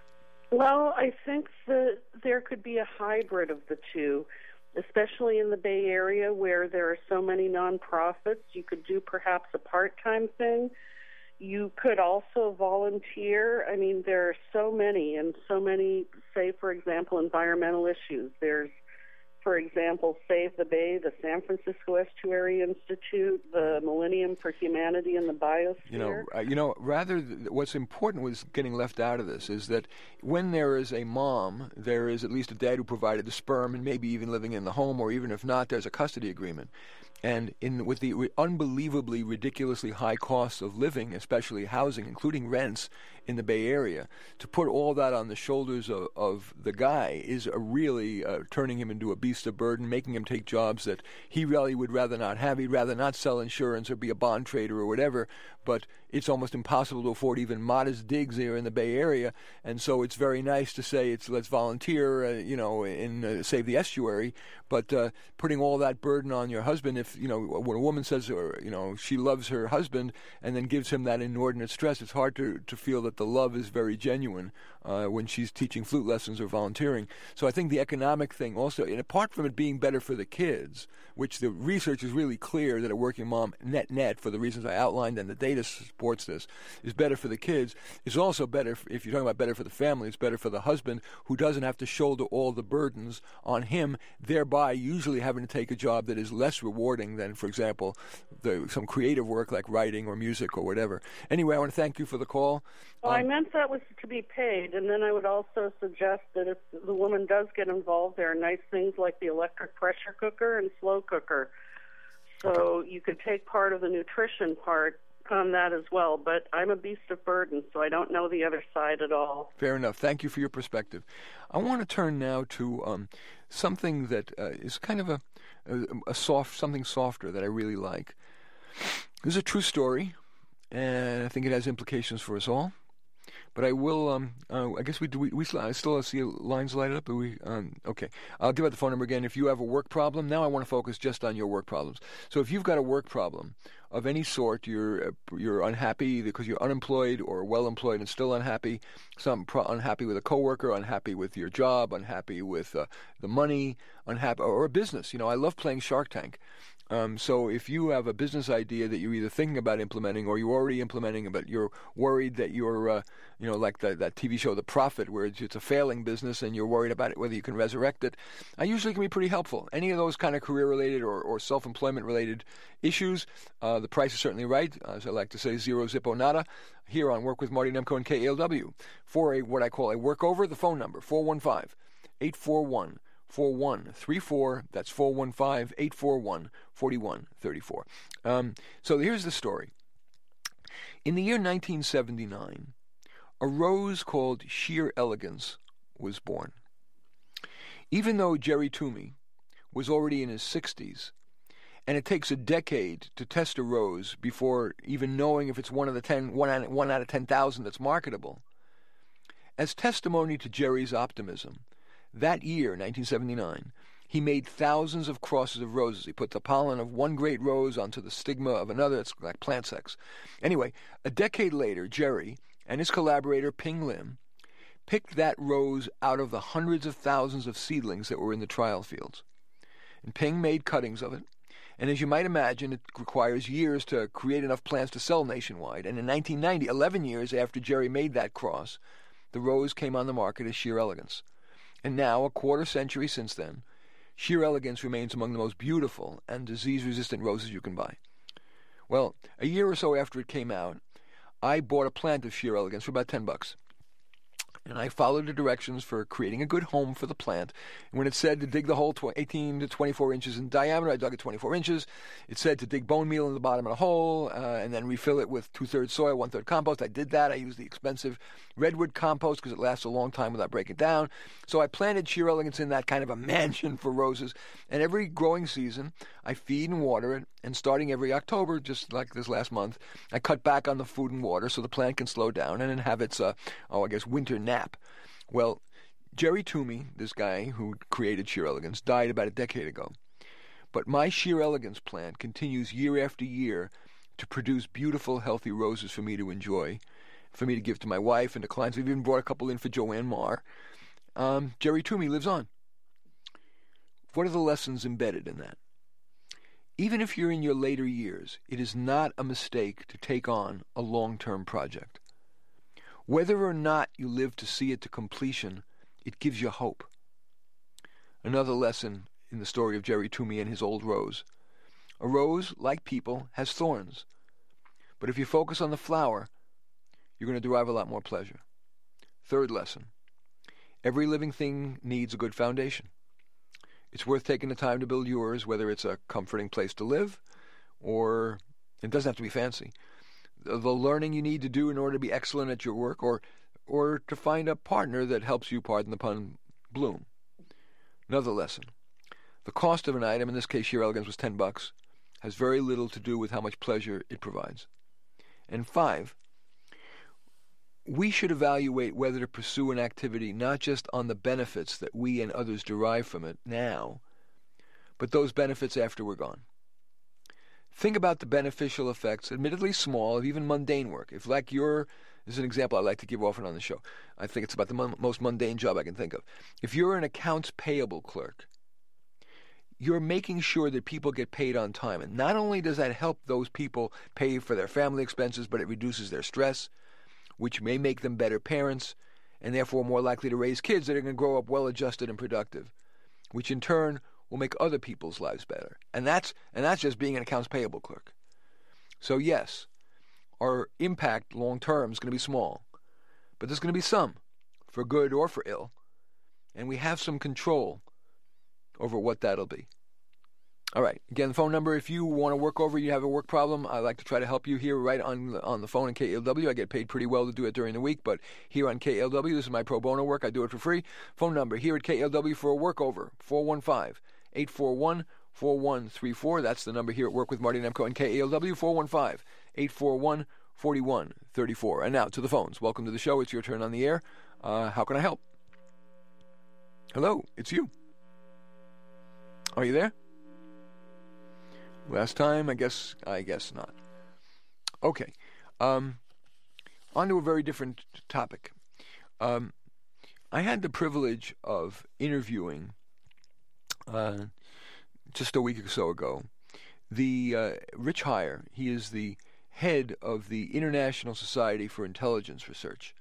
Well, I think that there could be a hybrid of the two, especially in the Bay Area where there are so many nonprofits. You could do perhaps a part-time thing. You could also volunteer. I mean, there are so many, and so many, say, for example, environmental issues. There's, for example, Save the Bay, the San Francisco Estuary Institute, the Millennium for Humanity and the Biosphere. You know, uh, you know. Rather, th- what's important was getting left out of this is that when there is a mom, there is at least a dad who provided the sperm, and maybe even living in the home, or even if not, there's a custody agreement. And in with the re- unbelievably, ridiculously high costs of living, especially housing, including rents in the Bay Area, to put all that on the shoulders of, of the guy is a really uh, turning him into a beast of burden, making him take jobs that he really would rather not have. He'd rather not sell insurance or be a bond trader or whatever, but it's almost impossible to afford even modest digs here in the Bay Area. And so it's very nice to say it's let's volunteer, uh, you know, in uh, Save the Estuary, but uh, putting all that burden on your husband, if, you know, when a woman says, or, you know, she loves her husband and then gives him that inordinate stress, it's hard to, to feel that the love is very genuine uh, when she's teaching flute lessons or volunteering. So I think the economic thing also, and apart from it being better for the kids, which the research is really clear that a working mom net net, for the reasons I outlined and the data supports this, is better for the kids, is also better, if you're talking about better for the family, it's better for the husband who doesn't have to shoulder all the burdens on him, thereby usually having to take a job that is less rewarding than, for example, the, some creative work like writing or music or whatever. Anyway, I want to thank you for the call. Well, um, I meant that was to be paid, and then I would also suggest that if the woman does get involved, there are nice things like the electric pressure cooker and slow cooker. So okay. You could take part of the nutrition part on that as well, but I'm a beast of burden, so I don't know the other side at all. Fair enough. Thank you for your perspective. I want to turn now to um, something that uh, is kind of a, a, a soft, something softer that I really like. This is a true story, and I think it has implications for us all. But I will, um, uh, I guess we do, we, we still, I still see lines lighted up. But we, um, okay. I'll give out the phone number again. If you have a work problem, now I want to focus just on your work problems. So if you've got a work problem of any sort, you're you're unhappy because you're unemployed or well-employed and still unhappy, some pro- unhappy with a coworker, unhappy with your job, unhappy with uh, the money, unhappy, or a business. You know, I love playing Shark Tank. Um, so if you have a business idea that you're either thinking about implementing or you're already implementing, but you're worried that you're, uh, you know, like the, that T V show The Prophet, where it's, it's a failing business and you're worried about it, whether you can resurrect it, I usually can be pretty helpful. Any of those kind of career-related or, or self-employment-related issues, uh, the price is certainly right. As I like to say, zero zippo nada. Here on Work with Marty Nemko and K A L W. For a what I call a workover, the phone number, four one five, eight four one, four one three four. That's four one five, eight four one, four one three four. Um, so here's the story. In the year nineteen seventy-nine, a rose called Sheer Elegance was born. Even though Jerry Toomey was already in his sixties, and it takes a decade to test a rose before even knowing if it's one of the ten, one out, one out of ten thousand that's marketable, as testimony to Jerry's optimism, that year, nineteen seventy-nine, he made thousands of crosses of roses. He put the pollen of one great rose onto the stigma of another. It's like plant sex. Anyway, a decade later, Jerry and his collaborator, Ping Lim, picked that rose out of the hundreds of thousands of seedlings that were in the trial fields. And Ping made cuttings of it. And as you might imagine, it requires years to create enough plants to sell nationwide. And in nineteen ninety, eleven years after Jerry made that cross, the rose came on the market as Sheer Elegance. And now, a quarter century since then, Sheer Elegance remains among the most beautiful and disease-resistant roses you can buy. Well, a year or so after it came out, I bought a plant of Sheer Elegance for about ten bucks. And I followed the directions for creating a good home for the plant. And when it said to dig the hole eighteen to twenty-four inches in diameter, I dug it twenty-four inches. It said to dig bone meal in the bottom of the hole uh, and then refill it with two-thirds soil, one-third compost. I did that. I used the expensive redwood compost because it lasts a long time without breaking down. So I planted Sheer Elegance in that kind of a mansion for roses. And every growing season, I feed and water it. And starting every October, just like this last month, I cut back on the food and water so the plant can slow down and then have its, uh, oh, I guess, winter nap. Well, Jerry Toomey, this guy who created Sheer Elegance, died about a decade ago. But my Sheer Elegance plant continues year after year to produce beautiful, healthy roses for me to enjoy, for me to give to my wife and to clients. We've even brought a couple in for Joanne Marr. Um, Jerry Toomey lives on. What are the lessons embedded in that? Even if you're in your later years, it is not a mistake to take on a long-term project. Whether or not you live to see it to completion, it gives you hope. Another lesson in the story of Jerry Toomey and his old rose. A rose, like people, has thorns. But if you focus on the flower, you're going to derive a lot more pleasure. Third lesson. Every living thing needs a good foundation. It's worth taking the time to build yours, whether it's a comforting place to live or it doesn't have to be fancy. The, the learning you need to do in order to be excellent at your work or or to find a partner that helps you, pardon the pun, bloom. Another lesson. The cost of an item, in this case Sheer Elegance was ten bucks, has very little to do with how much pleasure it provides. And five, we should evaluate whether to pursue an activity not just on the benefits that we and others derive from it now, but those benefits after we're gone. Think about the beneficial effects, admittedly small, of even mundane work. If, like your This is an example I like to give often on the show. I think it's about the mon- most mundane job I can think of. If you're an accounts payable clerk, you're making sure that people get paid on time. And not only does that help those people pay for their family expenses, but it reduces their stress, which may make them better parents, and therefore more likely to raise kids that are going to grow up well-adjusted and productive, which in turn will make other people's lives better. And that's and that's just being an accounts payable clerk. So yes, our impact long-term is going to be small, but there's going to be some, for good or for ill, and we have some control over what that'll be. All right, again, the phone number, if you want to work over, you have a work problem, I like to try to help you here right on on the phone in K L W. I get paid pretty well to do it during the week, but here on K L W, this is my pro bono work. I do it for free. Phone number here at K L W for a workover, four one five, eight four one, four one three four. That's the number here at Work with Marty Nemko and K L W, four one five, eight four one, four one three four. And now to the phones. Welcome to the show. It's your turn on the air. Uh, how can I help? Hello, it's you. Are you there? Last time, I guess, I guess not. Okay. Um, on to a very different topic. Um, I had the privilege of interviewing, uh, just a week or so ago, the uh, Rich Heyer. He is the head of the International Society for Intelligence Research.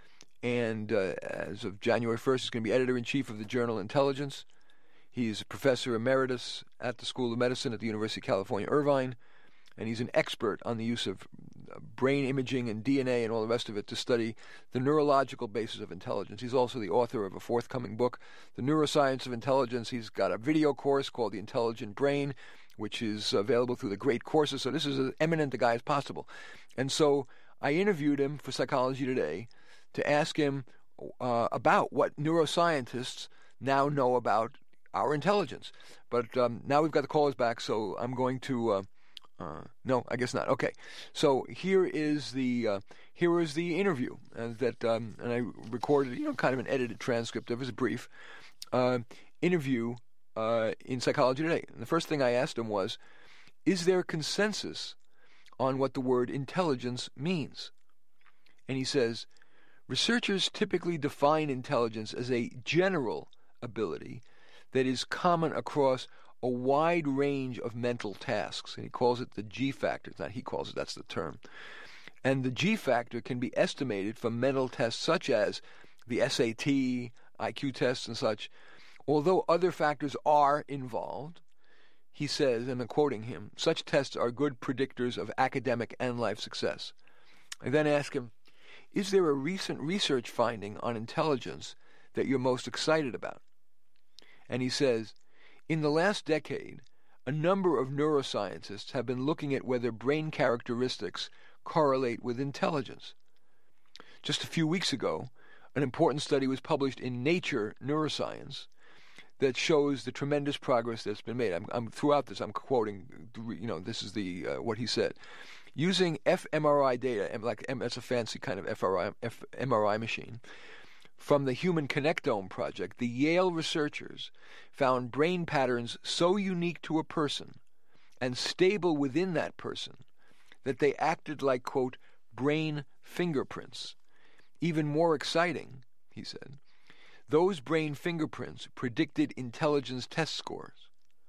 And uh, as of January first, he's going to be editor-in-chief of the journal Intelligence. He's a professor emeritus at the School of Medicine at the University of California, Irvine, and he's an expert on the use of brain imaging and D N A and all the rest of it to study the neurological basis of intelligence. He's also the author of a forthcoming book, The Neuroscience of Intelligence. He's got a video course called The Intelligent Brain, which is available through the Great Courses. So this is as eminent a guy as possible. And so I interviewed him for Psychology Today to ask him uh, about what neuroscientists now know about our intelligence. But um, now we've got the callers back, so I'm going to... Uh, uh, no, I guess not. Okay, so here is the uh, here is the interview uh, that, um, and I recorded, you know, kind of an edited transcript of his brief uh, interview uh, in Psychology Today. And the first thing I asked him was, is there consensus on what the word intelligence means? And he says, researchers typically define intelligence as a general ability that is common across a wide range of mental tasks. And he calls it the G factor. Not he calls it, that's the term. And the G factor can be estimated from mental tests such as the S A T, I Q tests and such. Although other factors are involved, he says, and I'm quoting him, such tests are good predictors of academic and life success. I then ask him, is there a recent research finding on intelligence that you're most excited about? And he says, in the last decade, a number of neuroscientists have been looking at whether brain characteristics correlate with intelligence. Just a few weeks ago, an important study was published in Nature Neuroscience that shows the tremendous progress that's been made. I'm, I'm throughout this, I'm quoting, you know, this is the uh, what he said. Using fMRI data, like that's a fancy kind of F R I, F, M R I machine, from the Human Connectome Project, the Yale researchers found brain patterns so unique to a person and stable within that person that they acted like, quote, brain fingerprints. Even more exciting, he said, those brain fingerprints predicted intelligence test scores.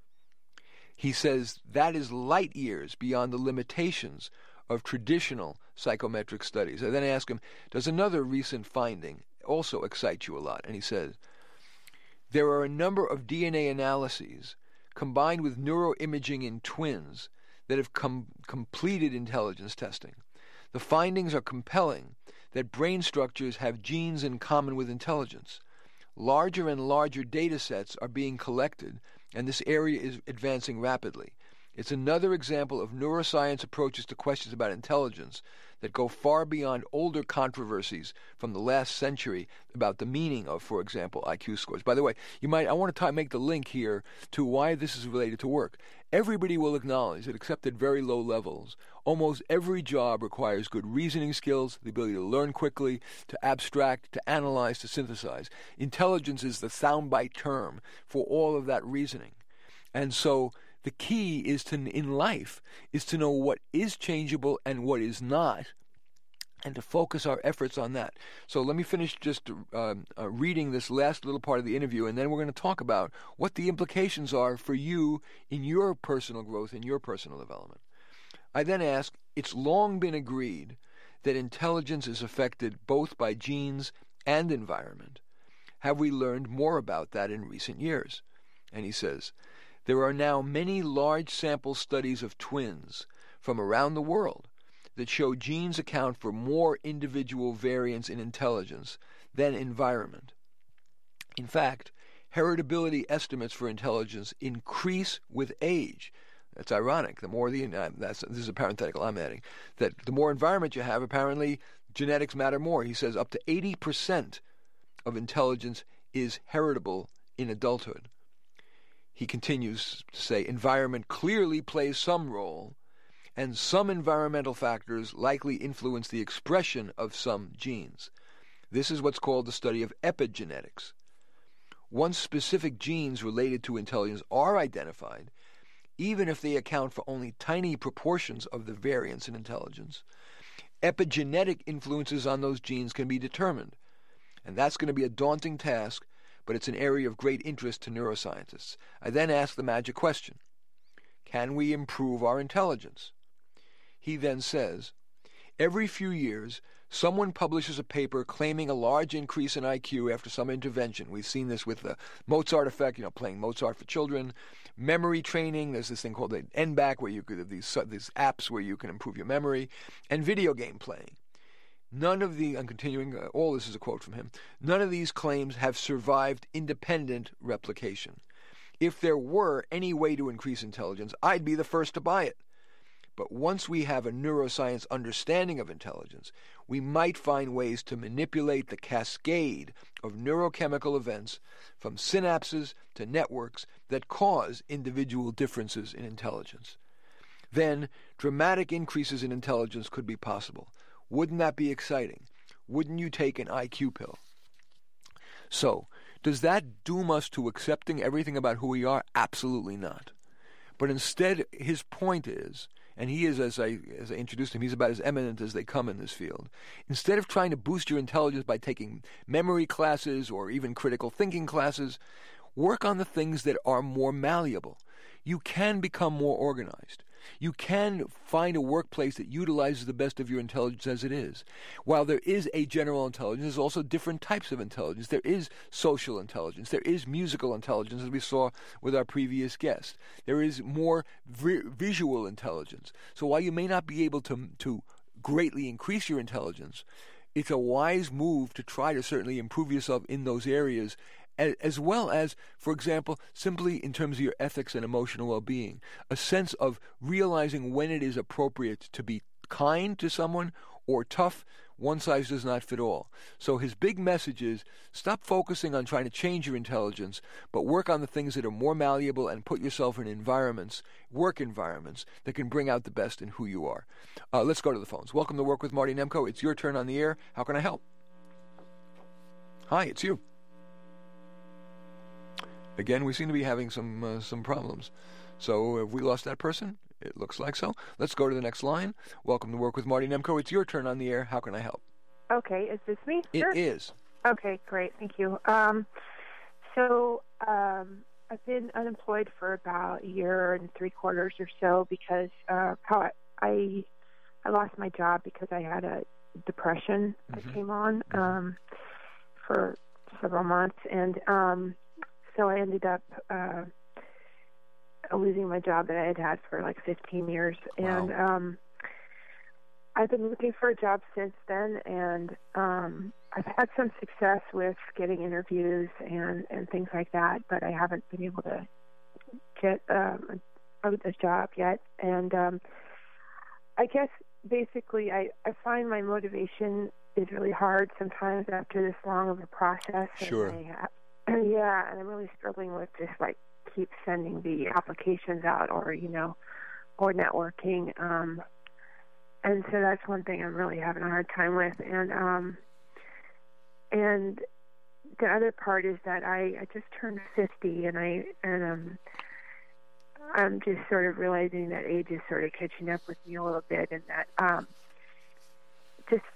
He says that is light years beyond the limitations of traditional psychometric studies. I then ask him, does another recent finding also excite you a lot? And he says, there are a number of D N A analyses combined with neuroimaging in twins that have com- completed intelligence testing. The findings are compelling that brain structures have genes in common with intelligence. Larger and larger data sets are being collected, and this area is advancing rapidly. It's another example of neuroscience approaches to questions about intelligence that go far beyond older controversies from the last century about the meaning of, for example, I Q scores. By the way, you might I want to t- make the link here to why this is related to work. Everybody will acknowledge that except at very low levels, almost every job requires good reasoning skills, the ability to learn quickly, to abstract, to analyze, to synthesize. Intelligence is the soundbite term for all of that reasoning. And so the key is to, in life, is to know what is changeable and what is not, and to focus our efforts on that. So let me finish just uh, uh, reading this last little part of the interview, and then we're going to talk about what the implications are for you in your personal growth, in your personal development. I then ask, it's long been agreed that intelligence is affected both by genes and environment. Have we learned more about that in recent years? And he says, there are now many large sample studies of twins from around the world that show genes account for more individual variance in intelligence than environment. In fact, heritability estimates for intelligence increase with age. That's ironic. The more the uh, that's this is a parenthetical I'm adding, that the more environment you have, apparently genetics matter more. He says up to eighty percent of intelligence is heritable in adulthood. He continues to say environment clearly plays some role, and some environmental factors likely influence the expression of some genes. This is what's called the study of epigenetics. Once specific genes related to intelligence are identified, even if they account for only tiny proportions of the variance in intelligence, epigenetic influences on those genes can be determined. And that's going to be a daunting task, but it's an area of great interest to neuroscientists. I then ask the magic question: can we improve our intelligence? He then says, every few years, someone publishes a paper claiming a large increase in I Q after some intervention. We've seen this with the Mozart effect, you know, playing Mozart for children, memory training. There's this thing called the N B A C where you could have these, these apps where you can improve your memory, and video game playing. None of the, I'm continuing, uh, all this is a quote from him, none of these claims have survived independent replication. If there were any way to increase intelligence, I'd be the first to buy it. But once we have a neuroscience understanding of intelligence, we might find ways to manipulate the cascade of neurochemical events from synapses to networks that cause individual differences in intelligence. Then, dramatic increases in intelligence could be possible. Wouldn't that be exciting? Wouldn't you take an I Q pill? So, does that doom us to accepting everything about who we are? Absolutely not. But instead, his point is, and he is, as I as I introduced him, he's about as eminent as they come in this field. Instead of trying to boost your intelligence by taking memory classes or even critical thinking classes, work on the things that are more malleable. You can become more organized. You can find a workplace that utilizes the best of your intelligence as it is. While there is a general intelligence, there's also different types of intelligence. There is social intelligence. There is musical intelligence, as we saw with our previous guest. There is more vi- visual intelligence. So while you may not be able to, to greatly increase your intelligence, it's a wise move to try to certainly improve yourself in those areas, as well as, for example, simply in terms of your ethics and emotional well-being, a sense of realizing when it is appropriate to be kind to someone or tough. One size does not fit all. So his big message is stop focusing on trying to change your intelligence, but work on the things that are more malleable and put yourself in environments, work environments, that can bring out the best in who you are. Uh, let's go to the phones. Welcome to Work with Marty Nemko. It's your turn on the air. How can I help? Hi, it's you. Again, we seem to be having some uh, some problems. So have we lost that person? It looks like so. Let's go to the next line. Welcome to Work with Marty Nemko. It's your turn on the air. How can I help? Okay, is this me? It sure. is. Okay, great. Thank you. Um, so um, I've been unemployed for about a year and three quarters or so because uh, how I, I I lost my job because I had a depression that Mm-hmm. came on um, for several months, and um, so I ended up uh, losing my job that I had had for like fifteen years. Wow. And um, I've been looking for a job since then, and um, I've had some success with getting interviews and, and things like that, but I haven't been able to get um, a, a job yet. And um, I guess basically I, I find my motivation is really hard sometimes after this long of a process. Sure. And I, yeah, and I'm really struggling with just like keep sending the applications out, or you know, or networking. Um, and so that's one thing I'm really having a hard time with. And um, and the other part is that I, I just turned fifty, and I and um, I'm just sort of realizing that age is sort of catching up with me a little bit, and that um, just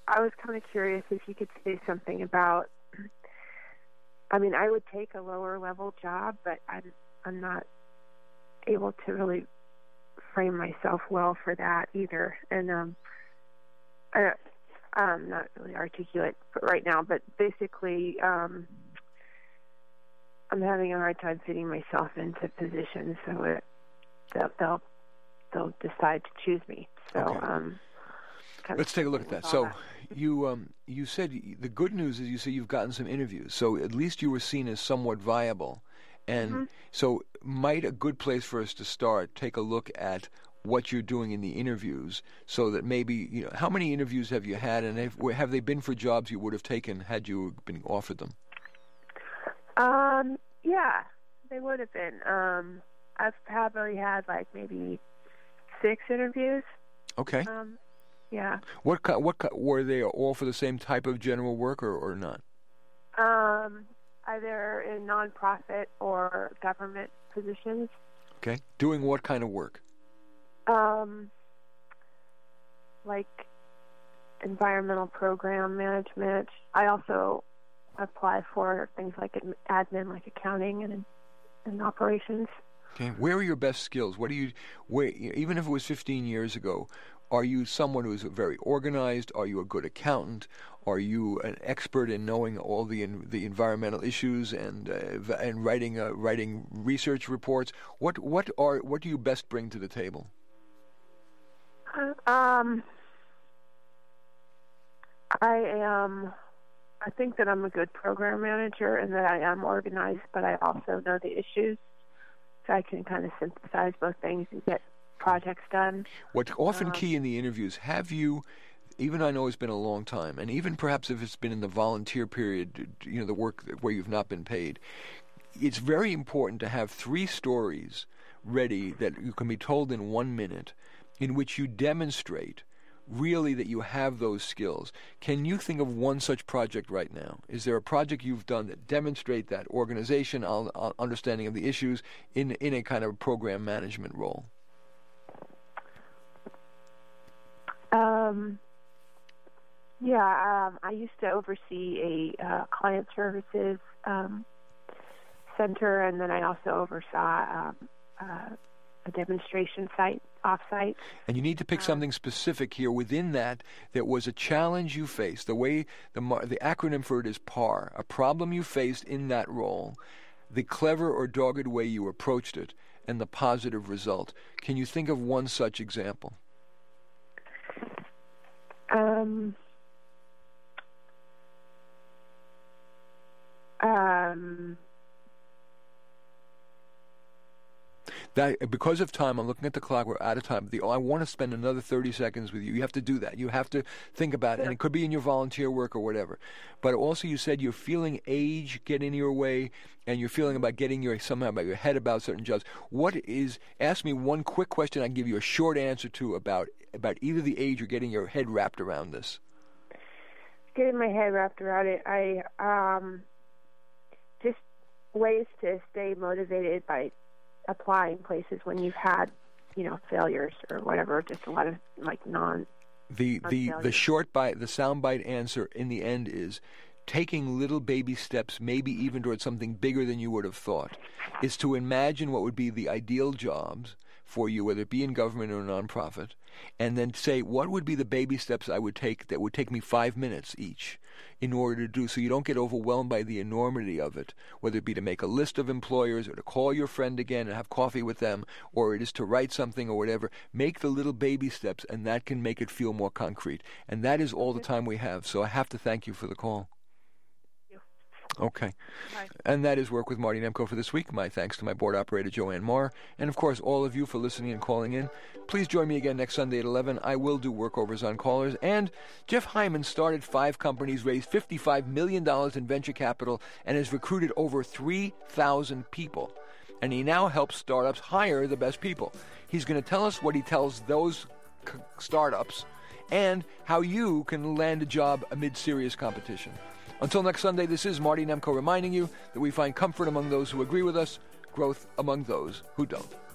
I was kind of curious if you could say something about. I mean, I would take a lower level job, but I'm I'm not able to really frame myself well for that either. And um, I, I'm not really articulate right now, but basically, um, I'm having a hard time fitting myself into positions, so it, they'll, they'll they'll decide to choose me. So. Okay. Um, Let's take a look at that. So, you um, you said the good news is you say you've gotten some interviews. So at least you were seen as somewhat viable, and mm-hmm. so might a good place for us to start take a look at what you're doing in the interviews, so that maybe you know how many interviews have you had, and have, have they been for jobs you would have taken had you been offered them? Um, yeah, they would have been. Um, I've probably had like maybe six interviews. Okay. Um, Yeah. What ki- what ki- were they all for the same type of general work or, or not? Um, either in nonprofit or government positions. Okay. Doing what kind of work? Um, like environmental program management. I also apply for things like admin, like accounting and and operations. Okay. Where are your best skills? What do you? Where, even if it was fifteen years ago. Are you someone who is very organized? Are you a good accountant? Are you an expert in knowing all the the environmental issues and uh, and writing uh, writing research reports? What what are what do you best bring to the table? Um, I am. I think that I'm a good program manager and that I am organized, but I also know the issues, so I can kind of synthesize both things and get projects done. What's often um, key in the interviews, have you, even I know it's been a long time, and even perhaps if it's been in the volunteer period, you know, the work where you've not been paid, it's very important to have three stories ready that you can be told in one minute in which you demonstrate really that you have those skills. Can you think of one such project right now? Is there a project you've done that demonstrate that organization, understanding of the issues in in a kind of program management role? Um, yeah, um, I used to oversee a uh, client services um, center, and then I also oversaw um, uh, a demonstration site, off-site. And you need to pick um, something specific here within that that was a challenge you faced. The way the the acronym for it is PAR, a problem you faced in that role, the clever or dogged way you approached it, and the positive result. Can you think of one such example? Um, um, that, because of time, I'm looking at the clock, we're out of time. The, I want to spend another thirty seconds with you. You have to do that. You have to think about it, and it could be in your volunteer work or whatever. But also you said you're feeling age get in your way, and you're feeling about getting your somehow about your head about certain jobs. What is, ask me one quick question I can give you a short answer to about about either the age or getting your head wrapped around this. Getting my head wrapped around it, I um, just ways to stay motivated by applying places when you've had, you know, failures or whatever, just a lot of like non. The the the short bite, the soundbite answer in the end is taking little baby steps, maybe even towards something bigger than you would have thought, is to imagine what would be the ideal jobs for you, whether it be in government or a nonprofit, and then say, what would be the baby steps I would take that would take me five minutes each in order to do, so you don't get overwhelmed by the enormity of it, whether it be to make a list of employers or to call your friend again and have coffee with them, or it is to write something or whatever. Make the little baby steps, and that can make it feel more concrete. And that is all the time we have, so I have to thank you for the call. Okay. Bye. And that is Work with Marty Nemko for this week. My thanks to my board operator, Joanne Marr, and of course all of you for listening and calling in. Please join me again next Sunday at eleven. I will do workovers on callers. And Jeff Hyman started five companies, raised fifty-five million dollars in venture capital, and has recruited over three thousand people. And he now helps startups hire the best people. He's going to tell us what he tells those c- startups and how you can land a job amid serious competition. Until next Sunday, this is Marty Nemko reminding you that we find comfort among those who agree with us, growth among those who don't.